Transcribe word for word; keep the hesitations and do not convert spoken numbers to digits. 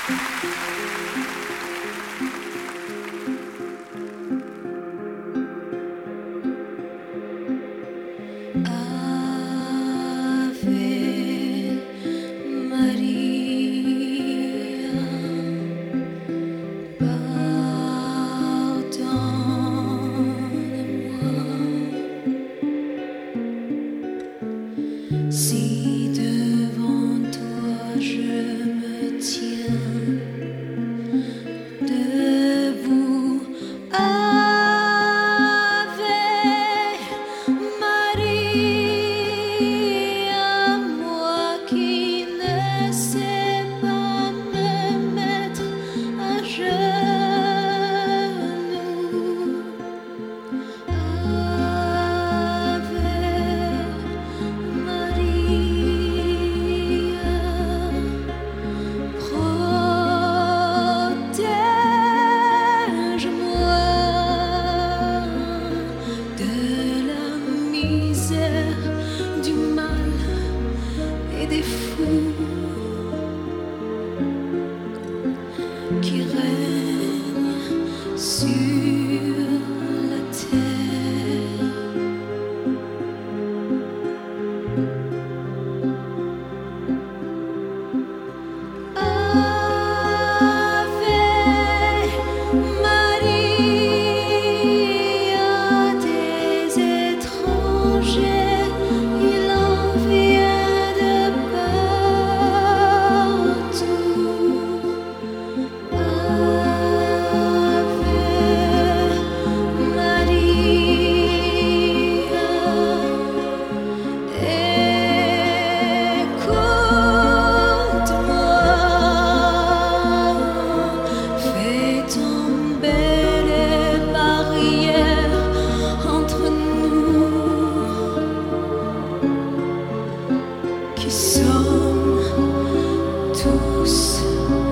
Si devant toi je me tiens debout, Ave Maria, moi qui ne sais pas me mettre à genoux, Ave du mal et des fous qui règnent sur la terre. Ave Maria, des étrangers il en vient de partout. Ave Maria, écoute-moi, fais tomber les barrières entre nous qui sommes tous